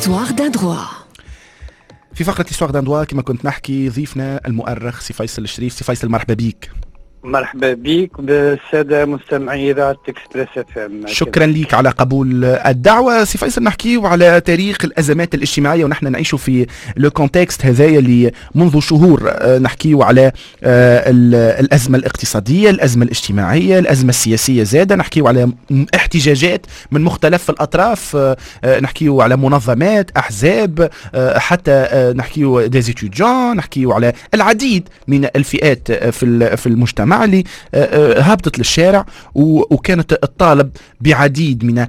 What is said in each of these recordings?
L'histoire d'un droit. في فقرة l'histoire d'un droit كما كنت نحكي ضيفنا المؤرخ سي فيصل الشريف. سي فيصل مرحبا بيك. مرحبا بك بالسادة مستمعي إذاعة إكسبريس FM. شكرا لك على قبول الدعوة. سي فيصل نحكيو على تاريخ الأزمات الاجتماعية ونحن نعيش في لو كونتكست هذايا اللي منذ شهور نحكيو على الأزمة الاقتصادية، الأزمة الاجتماعية، الأزمة السياسية زادة، نحكيو على احتجاجات من مختلف الأطراف، نحكيو على منظمات، أحزاب، حتى نحكيو دي ستوديون، نحكيو على العديد من الفئات في المجتمع اللي هبطت للشارع وكانت الطالب بعديد من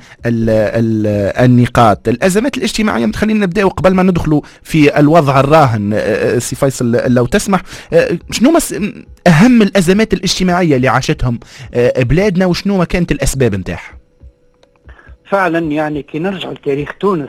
النقاط. الأزمات الاجتماعية خلينا نبدأ قبل ما ندخلوا في الوضع الراهن. سي فيصل لو تسمح، شنو أهم الأزمات الاجتماعية اللي عاشتهم بلادنا وشنو ما كانت الأسباب نتاعها؟ فعلا يعني كي نرجع لتاريخ تونس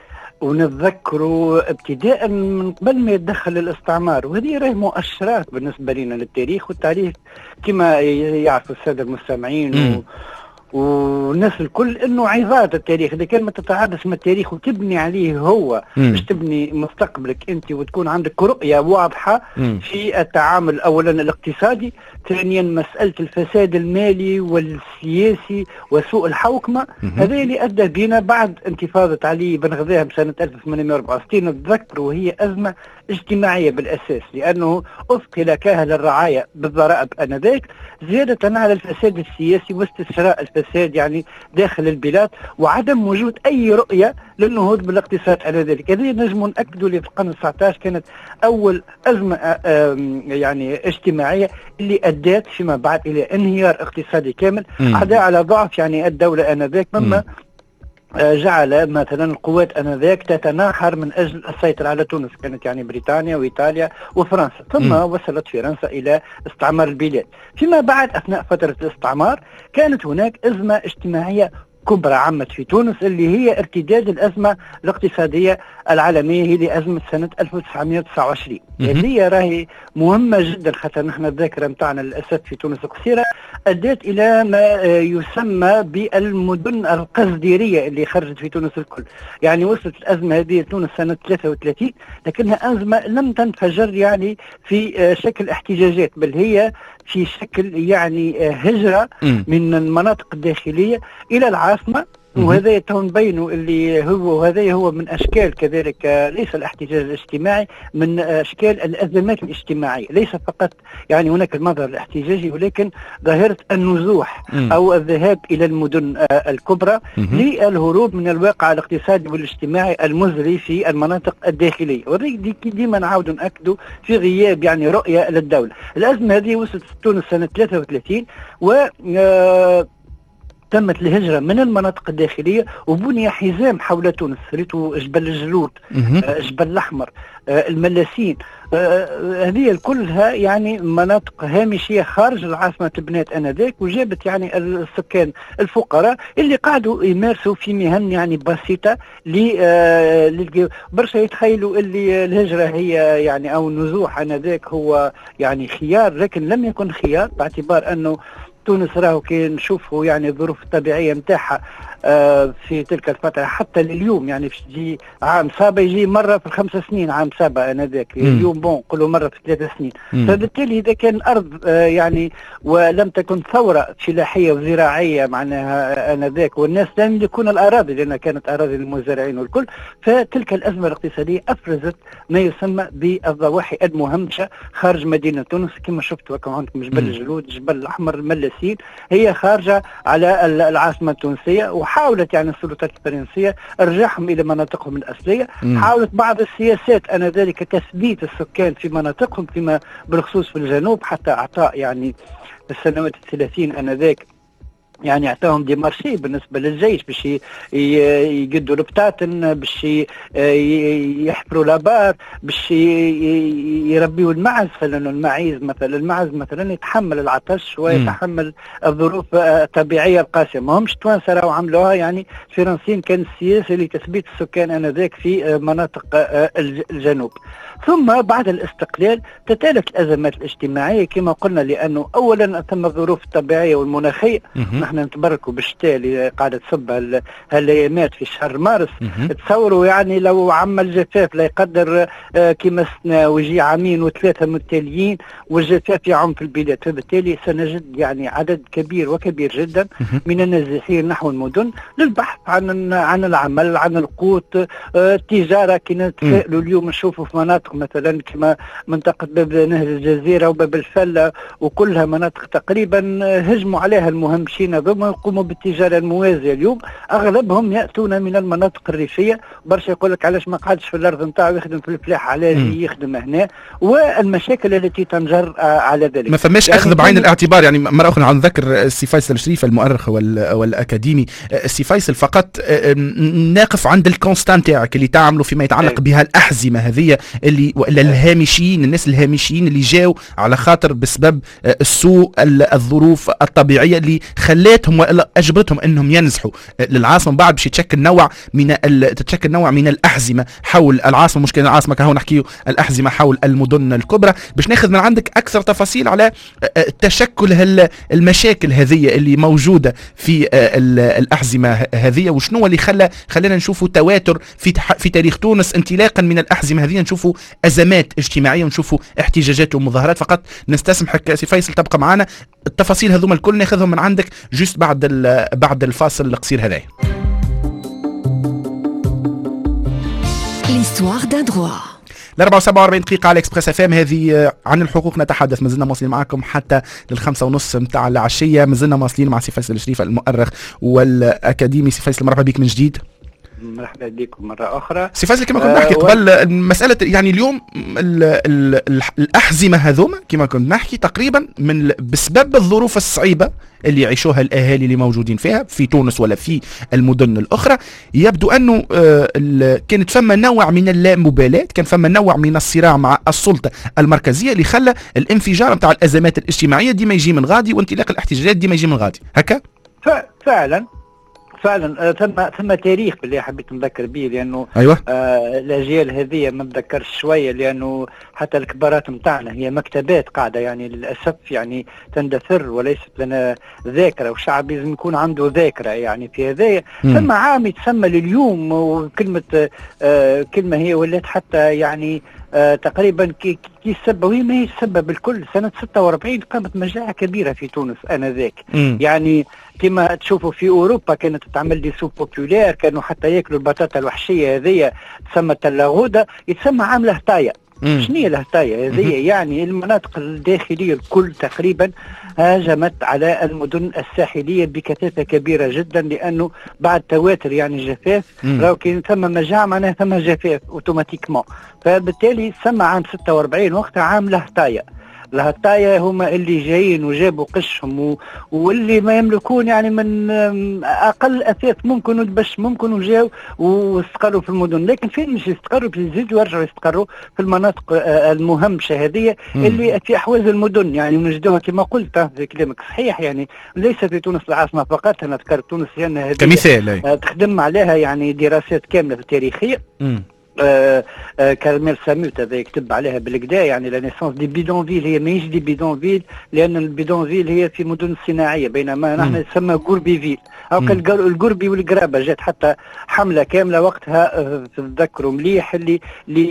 ونتذكروا ابتداء من قبل ما يتدخل الاستعمار، وهذه راهي مؤشرات بالنسبه لنا للتاريخ، والتاريخ كما يعرفوا الساده المستمعين والناس الكل انه عظات التاريخ. اذا كان ما تتعدس من التاريخ وتبني عليه هو باش تبني مستقبلك انت وتكون عندك رؤيه واضحه في التعامل اولا الاقتصادي، ثانيا مساله الفساد المالي والسياسي وسوء الحوكمه. هذا اللي ادى بنا بعد انتفاضه علي بن غذاهم سنه 1864 نتذكر، وهي ازمه اجتماعيه بالاساس، لانه اثقل كاهل الرعايه بالضرائب انذاك زياده على الفساد السياسي واستشراء الفساد يعني داخل البلاد، وعدم وجود اي رؤيه للنهوض بالاقتصاد على ذلك. هذه نجم ناكدوا اللي في القرن 19 كانت اول ازمه يعني اجتماعيه اللي ادت فيما بعد الى انهيار اقتصادي كامل عدا على ضعف يعني الدوله انذاك، مما جعل مثلا القوات انذاك تتناحر من اجل السيطره على تونس. كانت يعني بريطانيا وايطاليا وفرنسا، ثم وصلت فرنسا الى استعمار البلاد. فيما بعد اثناء فتره الاستعمار كانت هناك ازمه اجتماعيه كبرى عمت في تونس، اللي هي ارتداد الازمه الاقتصاديه العالميه، هي لازمه سنه 1929 اللي راهي مهمه جدا، خاطر نحن الذاكره نتاعنا للاسف في تونس قصيره، ادت الى ما يسمى بالمدن القصديريه اللي خرجت في تونس الكل. يعني وصلت الازمه هذه تونس سنه 33، لكنها ازمه لم تنفجر يعني في شكل احتجاجات، بل هي في شكل يعني هجرة من المناطق الداخلية إلى العاصمة. وهذا يتبين اللي هو من أشكال كذلك ليس الاحتجاج الاجتماعي، من أشكال الأزمات الاجتماعية. ليس فقط يعني هناك المظهر الاحتجاجي، ولكن ظاهرة النزوح أو الذهاب إلى المدن الكبرى للهروب من الواقع الاقتصادي والاجتماعي المزري في المناطق الداخلية. وذلك ديما نعاود نأكدوا في غياب يعني رؤية للدولة. الأزمة هذه وصلت في تونس سنة 33 و تمت الهجرة من المناطق الداخلية، وبني حزام حول تونس، ريتو جبل الجلود، جبل الأحمر، الملاسين، هذه كلها يعني مناطق هامشية خارج العاصمة بنات انذاك، وجابت يعني السكان الفقراء اللي قاعدوا يمارسوا في مهن يعني بسيطة برشا يتخيلوا اللي الهجرة هي يعني او النزوح انذاك هو يعني خيار، لكن لم يكن خيار، باعتبار انه تونس راهو كي نشوفوا يعني الظروف الطبيعيه نتاعها في تلك الفتره حتى لليوم، يعني باش تجي عام صابه يجي مره في ال5 سنين، عام صابه انذاك اليوم بون نقولوا مره في 3 سنين. فبالتالي اذا كان ارض يعني ولم تكن ثوره فلاحيه وزراعيه معناها انذاك، والناس لم يملكون الاراضي لانها كانت اراضي للمزارعين والكل، فتلك الازمه الاقتصاديه افرزت ما يسمى بالضواحي المهمشه خارج مدينه تونس، كما شفتوا عندكم جبل الجلود، جبل الاحمر، الملاسين، هي خارجه على العاصمه التونسيه. وحاولت يعني السلطات الفرنسيه ارجاعهم الى مناطقهم الاصليه، حاولت بعض السياسات ذلك تثبيت السكان في مناطقهم، فيما بالخصوص في الجنوب، حتى اعطاء يعني في السنوات 30 انذاك يعني اعطاهم دي مارشي بالنسبه للجيش باش يقدوا البطاطن، باش يحفروا الابار، باش يربيوا المعز، لانه المعز مثلا يتحمل العطش ويتحمل الظروف الطبيعيه القاسيه. ما همش توانسه راهو عملوها، يعني الفرنسيين كان السياسه لتثبيت السكان انذاك في مناطق الجنوب. ثم بعد الاستقلال تتالت الأزمات الاجتماعية كما قلنا، لأنه أولا ثم الظروف الطبيعية والمناخية. نحن نتبركوا بالشتاء اللي قاعدة تصب هالأيامات في شهر مارس. تصوروا يعني لو عم الجفاف لا يقدر كما سنة ويجي عامين وثلاثة متتاليين والجفاف يعم في البلاد، فبالتالي سنجد يعني عدد كبير وكبير جدا من النازحين نحو المدن للبحث عن العمل، عن القوت، التجارة. كي نتفائلوا اليوم نشوفوا في مناطق مثلا كما منطقة باب نهر الجزيرة وباب الفلة وكلها مناطق تقريبا هجموا عليها المهمشين هذوما يقوموا بالتجارة الموازية. اليوم أغلبهم يأتون من المناطق الريفية، برشا يقول لك علاش ما قعدش في الأرض نتاعو يخدم في الفلاحة، علاش يخدم هنا، والمشاكل التي تنجر على ذلك. ما فماش يعني أخذ بعين الاعتبار. يعني مرة أخرى نذكر السي فيصل الشريف المؤرخ والأكاديمي. السي فيصل فقط ناقف عند الكونستان تاعك اللي تعملوا فيما يتعلق بها الأحزمة هذه اللي ولا الهامشيين، الناس الهامشيين اللي جاوا على خاطر بسبب السوء الظروف الطبيعية اللي خلاتهم ولا أجبرتهم أنهم ينزحوا للعاصمة. بعد باش تتشكل نوع من الأحزمة حول العاصمة. مشكلة العاصمة كهو نحكيو الأحزمة حول المدن الكبرى. باش ناخذ من عندك أكثر تفاصيل على تشكل المشاكل هذه اللي موجودة في الأحزمة هذه، وشنو اللي خلانا نشوفوا تواتر في تاريخ تونس انطلاقا من الأحزمة هذه، نشوفوا أزمات اجتماعية ونشوفوا احتجاجات ومظاهرات. فقط نستسمحك سي فيصل تبقى معنا، التفاصيل هذوما الكل ناخذهم من عندك جوست بعد الفاصل القصير هذا. L'histoire d'un droit. 47 دقيقة على اكسبريس اف ام. هذه عن الحقوق نتحدث. مازلنا واصلين معكم حتى لل5:30 متاع العشية. مازلنا واصلين مع سي فيصل الشريف المؤرخ والأكاديمي. سي فيصل مرحبا بك من جديد. مرحبا بكم مرة أخرى. سي فيصل كما كنت نحكي قبل مسألة يعني اليوم الأحزمة هذوما كما كنت نحكي تقريبا بسبب الظروف الصعيبة اللي يعيشوها الأهالي اللي موجودين فيها في تونس ولا في المدن الأخرى. يبدو أنه كانت فما نوع من اللامبالاة، كان فما نوع من الصراع مع السلطة المركزية اللي خلى الانفجار نتاع الأزمات الاجتماعية ديما يجي من غادي وانطلاق الاحتجاجات ديما يجي من غادي هكا. فعلا ثم تاريخ اللي حبيت نذكر به، لانه أيوة. الاجيال هذه ما نذكرش شويه، لانه حتى الكبارات نتاعنا هي مكتبات قاعده يعني للاسف يعني تندثر وليست لنا ذاكره، والشعب لازم يكون عنده ذاكره يعني في هذايا. ثم عام يتسمى لليوم، وكلمه كلمه هي ولات حتى يعني تقريبا كي السبب، وهي ما هي السبب الكل. سنة 46 قامت مجاعة كبيرة في تونس آنذاك. يعني كما تشوفوا في أوروبا كانت تعمل لي سوب بوبولير، كانوا حتى ياكلوا البطاطا الوحشية هذه تسمى تلاغودة، يتسمى عام لهطاية. شنو هي الهطاية هذه؟ يعني المناطق الداخلية الكل تقريبا هاجمت على المدن الساحلية بكثافة كبيرة جدا، لأنه بعد تواتر يعني جفاف، راهو كي ثم مجاعة معناها ثم جفاف اوتوماتيكمون. فبالتالي سمى عام 46 وقتها عام لهطاية. الهطايا هما اللي جايين وجابوا قشهم واللي ما يملكون يعني من اقل اثاث ممكن باش ممكن وجاوا واستقروا في المدن. لكن فين مش يستقروا؟ يزيدوا يرجعوا يستقروا في المناطق المهمشه هذه اللي في احواز المدن، يعني نجدوها كما قلت في كلامك صحيح. يعني ليس في تونس العاصمه فقط، انا ذكرت تونس لان هذه كمثال تخدم عليها يعني دراسات كامله في التاريخيه. كارميل ساموت هذا يكتب عليها بالكدا، يعني لا نيسونس دي بيدونفيل، هي ماهيش دي بيدونفيل، لان البيدونفيل هي في مدن صناعيه، بينما نحن نسمى غوربيفيل او القربي والقرابه. جات حتى حمله كامله وقتها تذكروا مليح اللي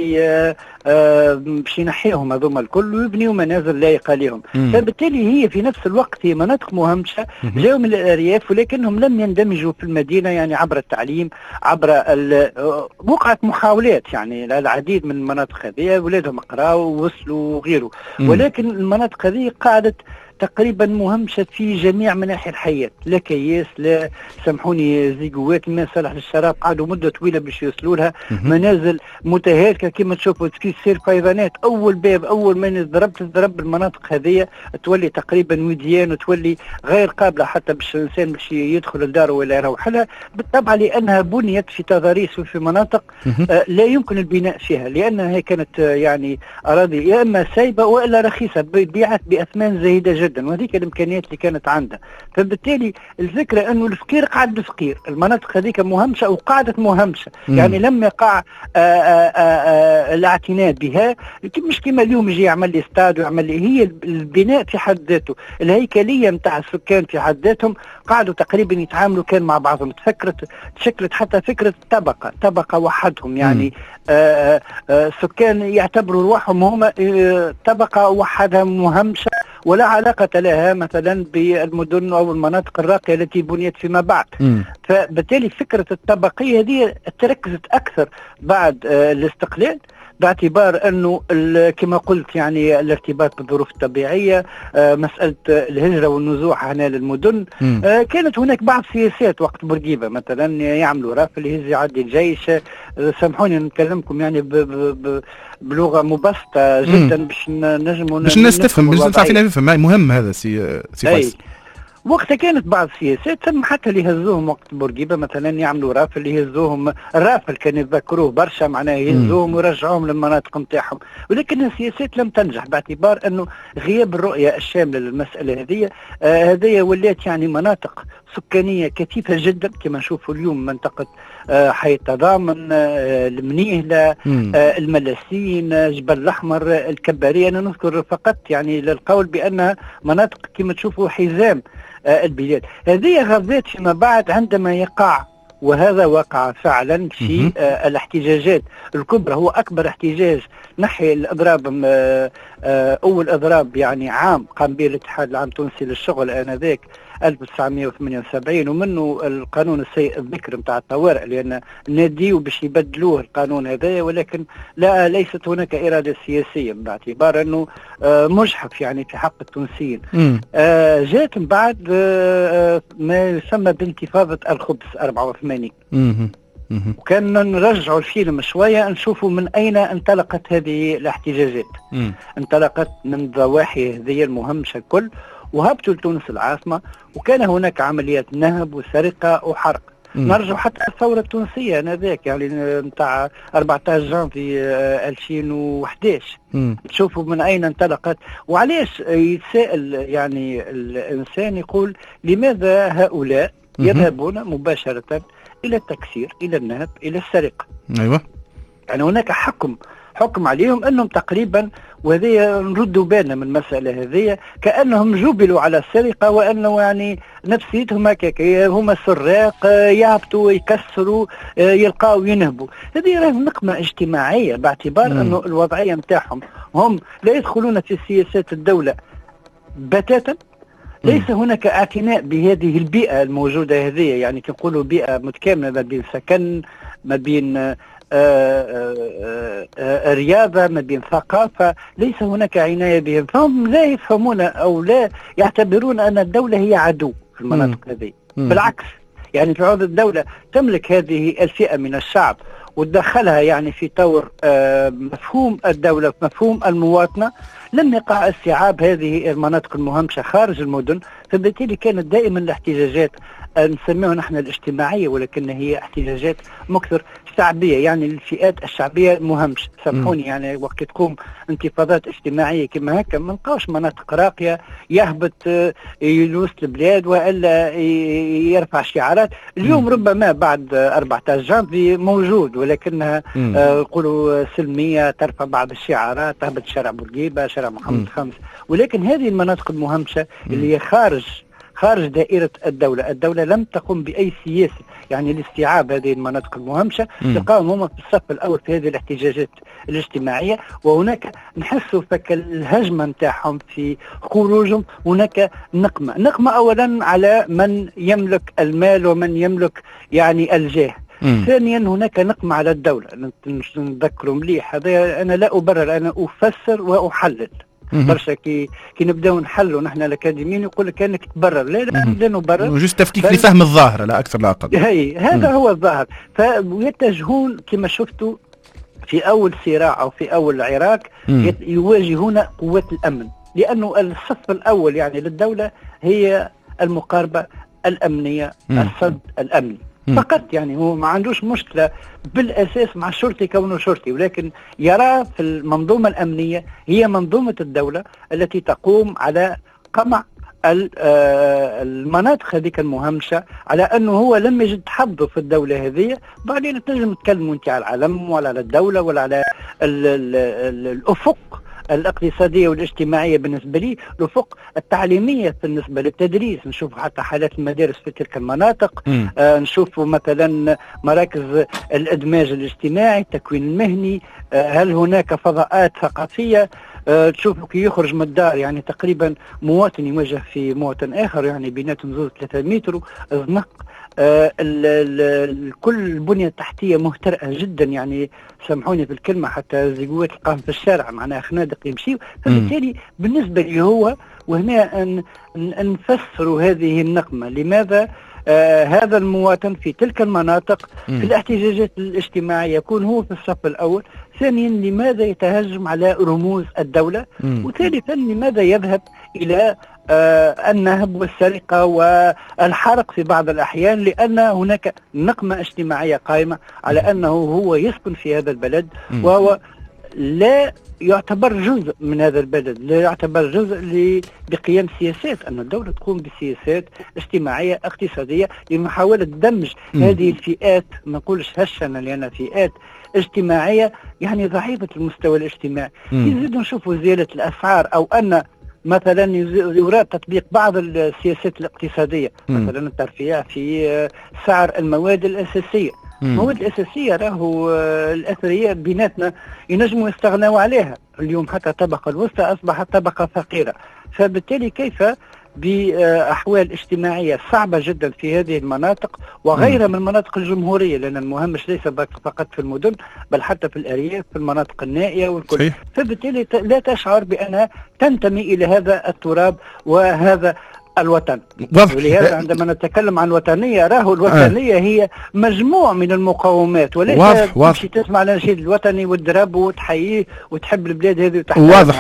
باش ينحيهم هذوما الكل ويبنيوا منازل لايقه لهم. فبالتالي هي في نفس الوقت هي مناطق مهمشه، جاوا من الارياف ولكنهم لم يندمجوا في المدينه، يعني عبر التعليم، عبر وقعت محاولات يعني العديد من المناطق هذه ولادهم قراوا ووصلوا وغيره، ولكن المناطق هذه قعدت تقريبا مهمشة في جميع مناحي الحياة. لا كياس، لا سامحوني زيقوات، ما صالح للشراب، قعدوا مدة طويلة باش يوصلوا لها. منازل متهالكة كما تشوفوا في سير فيضانات، أول باب أول ما تضرب المناطق هذه تولي تقريبا وديان وتولي غير قابلة حتى باش الإنسان باش يدخل الدار ولا يروح لها، بالطبع لأنها بنيت في تضاريس وفي مناطق لا يمكن البناء فيها، لأنها كانت يعني أراضي يا إما سايبة وإلا رخيصة، بيعت بأثمان زايدة جدا. جدا، وهذيك الامكانيات اللي كانت عندها. فبالتالي الفكره انه الفقير قعد فقير، المناطق هذيك مهمشه وقعدت مهمشه، يعني لم يقع الاعتناء بها. مش كما اليوم يجي يعمل لي استاد ويعمل لي، هي البناء في حد ذاته، الهيكليه نتاع السكان في حد ذاتهم قعدوا تقريبا يتعاملوا كان مع بعضهم. تشكلت حتى فكره طبقه وحدهم، يعني السكان يعتبروا رواحهم هم طبقه وحدها مهمشه، ولا علاقه لها مثلا بالمدن او المناطق الراقيه التي بنيت فيما بعد. فبالتالي فكره الطبقيه هذه تركزت اكثر بعد الاستقلال، باعتبار انه كما قلت يعني الارتباط بالظروف الطبيعيه، مساله الهجره والنزوح هنا للمدن. كانت هناك بعض سياسات وقت بورقيبه مثلا يعملوا رافل يهز يعدي الجيش. سامحوني نكلمكم يعني بلغه مبسطه جدا باش نجموا باش الناس تفهم، باش تعرفين نفهم. مهم هذا سي فايز. وقتها كانت بعض السياسات ثم حتى اللي يهزوهم وقت بورقيبه مثلا يعملوا رافل، اللي يهزوهم الرافل كان يذكروه برشا، معناه يهزوهم ويرجعوهم للمناطق نتاعهم، ولكن السياسات لم تنجح باعتبار انه غياب الرؤيه الشامله للمساله هذه ولات يعني مناطق سكانيه كثيفه جدا كما نشوفوا اليوم. منطقه حي التضامن، المنيهله، الملاسين، جبل الاحمر، الكباريه. انا نذكر فقط يعني للقول بانها مناطق كما تشوفوا حزام البلاد. هذه غضت فيما بعد عندما يقع، وهذا وقع فعلا في الاحتجاجات الكبرى. هو اكبر احتجاج نحي الاضراب، اول اضراب يعني عام قام به الاتحاد العام التونسي للشغل انذاك 1978، ومنه القانون السيء الذكر نتاع الطوارئ، لان ناديوا باش يبدلوه القانون هذا، ولكن ليست هناك اراده سياسيه باعتبار انه مجحف يعني في حق التونسيين. جاءت من بعد ما يسمى بانتفاضه الخبز 84. وكان نرجعوا الفيلم شويه نشوفوا من اين انطلقت هذه الاحتجاجات. انطلقت من ضواحي هذه المهمشه الكل، وهبطوا لتونس العاصمه، وكان هناك عمليات نهب وسرقه وحرق. نرجع حتى الثوره التونسيه انذاك يعني نتاع 14 جانفي 2011. تشوفوا من اين انطلقت وعلاش. يتساءل يعني الانسان يقول لماذا هؤلاء يذهبون مباشره الى التكسير، الى النهب، الى السرقه. ايوه، يعني هناك حكم عليهم انهم تقريبا، وهذه نردوا بالنا من المساله هذه، كانهم جبلوا على السرقه، وانه يعني نفسيتهم هكاك، هما سراق يهبطوا يكسروا يلقاو ينهبوا. هذه راهي نقمه اجتماعيه باعتبار انه الوضعيه نتاعهم هم لا يدخلون في سياسات الدوله بتاتا. ليس هناك اعتناء بهذه البيئه الموجوده هذه، يعني كنقولوا بيئه متكامله ما بين سكن، ما بين رياضة، ما بين ثقافة. ليس هناك عناية بهم، فهم لا يفهمون أو لا يعتبرون أن الدولة هي عدو في المناطق هذه. بالعكس، يعني تعود الدولة تملك هذه الفئة من الشعب وتدخلها يعني في طور مفهوم الدولة، مفهوم المواطنة. لم يقع استيعاب هذه المناطق المهمشة خارج المدن، فبالتالي كانت دائما الاحتجاجات نسميها نحن الاجتماعية، ولكن هي احتجاجات مكثر شعبية، يعني الفئات الشعبية مهمش. سامحوني يعني وقت تقوم انتفاضات اجتماعية كما هكا ما نلقاوش مناطق راقية يهبط يلوث البلاد والا يرفع شعارات. اليوم ربما بعد 14 جانفي موجود، ولكنها يقولوا سلمية، ترفع بعض الشعارات، تهبط شارع بورقيبة، شارع محمد خامس. ولكن هذه المناطق المهمشة اللي هي خارج دائرة الدولة لم تقم بأي سياسة يعني لاستيعاب هذه المناطق المهمشة. تلقاهم هم في الصف الأول في هذه الاحتجاجات الاجتماعية، وهناك نحسوا فك الهجمة نتاعهم في خروجهم. هناك نقمة أولا على من يملك المال ومن يملك يعني الجاه. ثانيا هناك نقمة على الدولة. نذكروا مليح، هذا أنا لا أبرر، أنا أفسر وأحلل. برشا كي نبداو نحلوا نحن الاكاديميين يقول لك كانك تبرر. لا نبرر، جوست تفكيك لفهم الظاهره لا اكثر لا اقل. هذا هو الظاهر. فيتجهون كما شفتوا في اول صراع او في اول العراق يواجهون قوات الامن، لانه الصف الاول يعني للدوله هي المقاربه الامنيه، الصد الامني فقط. يعني هو ما عندوش مشكلة بالأساس مع الشرطي كونه شرطي، ولكن يرى في المنظومة الأمنية هي منظومة الدولة التي تقوم على قمع المناطق هذيك المهمشه، على انه هو لم يجد حظه في الدوله هذه. بعدين تنجم تكلموا انت على العلم ولا على الدوله ولا على الافق الاقتصاديه والاجتماعيه. بالنسبه لي الافق التعليميه بالنسبه للتدريس، نشوف حتى حالات المدارس في تلك المناطق، نشوف مثلا مراكز الادماج الاجتماعي، التكوين المهني، هل هناك فضاءات ثقافيه. تشوفوا كي يخرج من الدار يعني تقريبا مواطن يواجه في مواطن اخر، يعني بيناتهم زوج 3 متر زنق. كل البنية التحتية مهترئة جدا، يعني سامحوني في الكلمة، حتى زيقوات تلقاهم في الشارع معناها خنادق يمشيوا. فبالتالي بالنسبة لي هو، وهنا نفسر هذه النقمة، لماذا هذا المواطن في تلك المناطق في الاحتجاجات الاجتماعية يكون هو في الصف الأول. ثانيا لماذا يتهجم على رموز الدولة؟ وثالثا لماذا يذهب إلى النهب والسرقة والحرق في بعض الأحيان؟ لأن هناك نقمة اجتماعية قائمة على أنه هو يسكن في هذا البلد وهو لا يعتبر جزء من هذا البلد، لا يعتبر جزء بقيام سياسات، أن الدولة تقوم بسياسات اجتماعية اقتصادية لمحاولة دمج هذه الفئات، ما نقولش هشنا لأن فئات اجتماعية يعني ضعيفة المستوى الاجتماعي. يزيد نشوفوا زيادة الأسعار، أو أن مثلا يراد تطبيق بعض السياسات الاقتصادية، مثلا الترفيه في سعر المواد الأساسية. المواد الأساسية راهو الأثرياء بيناتنا ينجموا يستغنوا عليها، اليوم حتى الطبقة الوسطى أصبحت طبقة فقيرة. فبالتالي كيف بأحوال اجتماعية صعبة جدا في هذه المناطق وغيرها من المناطق الجمهورية، لأن المهمش ليس فقط في المدن بل حتى في الأرياف، في المناطق النائية والكل. صحيح. فبالتالي لا تشعر بأنها تنتمي إلى هذا التراب وهذا الوطن. ولهذا عندما نتكلم عن وطنية، راهو الوطنية هي مجموع من المقومات، وليس تمشي تسمع النشيد الوطني والدراب وتحييه وتحب البلاد هذه واضح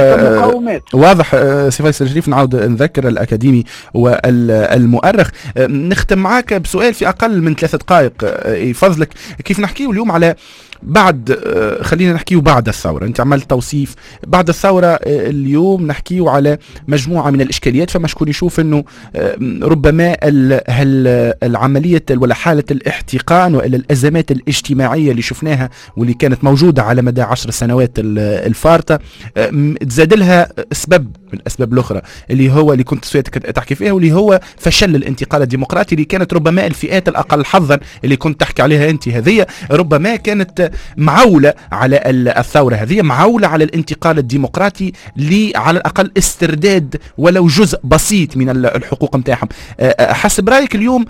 واضح سي فيصل الشريف. نعاود نذكر الأكاديمي والمؤرخ. نختم معاك بسؤال في أقل من 3 دقائق يفضلك. كيف نحكيه اليوم على بعد، خلينا نحكيه بعد الثورة، انت عملت توصيف بعد الثورة، اليوم نحكيه على مجموعة من الإشكاليات. فما شكون يشوف انه ربما العملية ولا حالة الاحتقان وإلى الأزمات الاجتماعية اللي شفناها واللي كانت موجودة على مدى 10 سنوات الفارطة، تزاد لها سبب من الأسباب الأخرى اللي كنت تحكي فيها، واللي هو فشل الانتقال الديمقراطي، اللي كانت ربما الفئات الأقل حظا اللي كنت تحكي عليها أنت هذه ربما كانت معولة على الثورة هذه، معولة على الانتقال الديمقراطي على الأقل استرداد ولو جزء بسيط من الحقوق متاعهم. حسب رأيك اليوم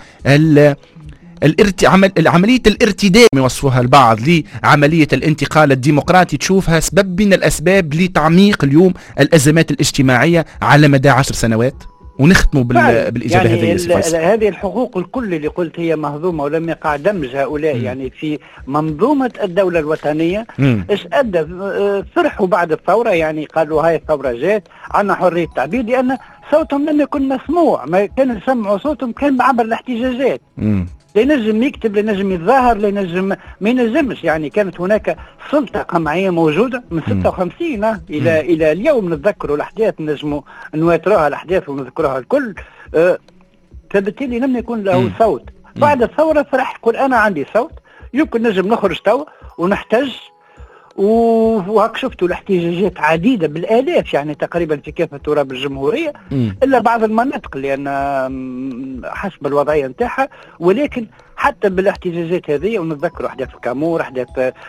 عملية الارتداد يوصفوها البعض لعملية الانتقال الديمقراطي، تشوفها سبب من الأسباب لتعميق اليوم الأزمات الاجتماعية على مدى 10 سنوات؟ ونختموا بالإجابة يعني هذه. هذه الحقوق الكل اللي قلت هي مهضومة ولم يقع دمج هؤلاء يعني في منظومة الدولة الوطنية. ايش أدى؟ فرحوا بعد الثورة، يعني قالوا هاي الثورة جات، عنا حرية التعبير، لأن صوتهم لم يكن مسموع، ما كان يسمعوا صوتهم كان عبر الاحتجاجات. لا ينجم يكتب، لا ينجم يتظاهر، لا ينجم ما ينجمش. يعني كانت هناك سلطة قمعية موجودة من 56 إلى اليوم. نتذكروا الأحداث، نجموا نواتروها الأحداث ونذكرها الكل. فبالتالي لم يكن له صوت. بعد الثورة فرح يقول أنا عندي صوت، يمكن نجم نخرج توا ونحتج. وهك شفتوا الاحتجاجات عديدة بالآلاف، يعني تقريبا في كافة تراب الجمهورية إلا بعض المناطق لأن حسب الوضعية نتاعها. ولكن حتى بالاحتجاجات هذه، ونتذكر أحداث الكامور، أحداث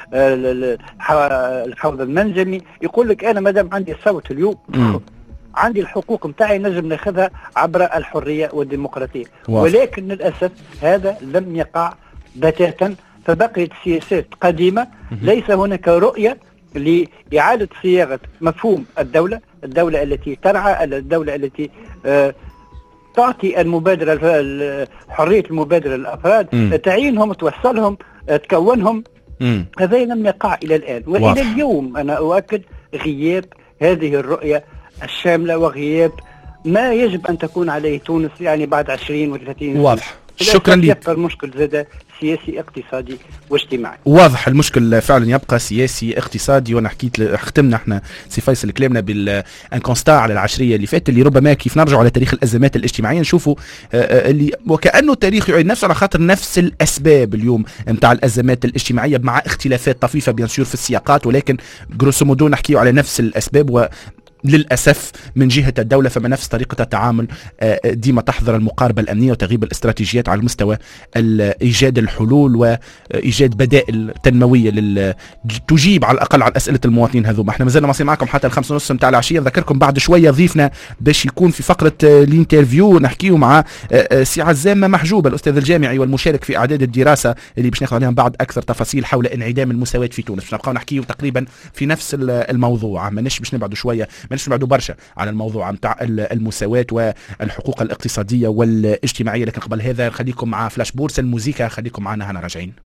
الحوض المنجمي، يقول لك أنا مادام عندي الصوت اليوم عندي الحقوق متاعي نجم ناخذها عبر الحرية والديمقراطية. ولكن للأسف هذا لم يقع بتاتا، فبقيت سياسات قديمة. ليس هناك رؤية لإعادة صياغة مفهوم الدولة التي ترعى، الدولة التي تعطي المبادرة حرية المبادرة للأفراد، تعينهم، توصلهم، تكونهم. هذا لم يقع إلى الآن وإلى اليوم. أنا أؤكد غياب هذه الرؤية الشاملة وغياب ما يجب أن تكون عليه تونس يعني بعد 20 و30 سنة. واضح. شكرا لك. يبقى المشكل زاد سياسي اقتصادي واجتماعي. واضح المشكل فعلا يبقى سياسي اقتصادي. وانا ختمنا احنا سي فيصل كلامنا بالانكونستا على العشريه اللي فاتت، اللي ربما كيف نرجعوا على تاريخ الازمات الاجتماعيه نشوفوا اللي وكانه التاريخ يعيد نفسه على خاطر نفس الاسباب اليوم نتاع الازمات الاجتماعيه مع اختلافات طفيفه بيان سور في السياقات، ولكن جروسو مودو نحكيو على نفس الاسباب. للأسف من جهة الدولة فما نفس طريقة التعامل ديما تحظر المقاربة الأمنية وتغيب الاستراتيجيات على مستوى إيجاد الحلول وإيجاد بدائل تنموية تجيب على الأقل على أسئلة المواطنين هذوما. احنا مازلنا ماشيين معكم حتى 5:30 متاع العشية. نذكركم بعد شوية ضيفنا باش يكون في فقرة الانترفيو نحكيه مع سي عزام محجوب الأستاذ الجامعي والمشارك في أعداد الدراسة اللي باش ناخذ عليهم بعد أكثر تفاصيل حول انعدام المساواة في تونس. باش نبقاو نحكيه تقريبا في نفس الموضوع، ماناش باش نبعدوا شوية، ماناش نبعدوا برشا على الموضوع نتاع المساواة والحقوق الاقتصادية والاجتماعية. لكن قبل هذا خليكم مع فلاش بورس الموسيقى، خليكم معنا هنا راجعين.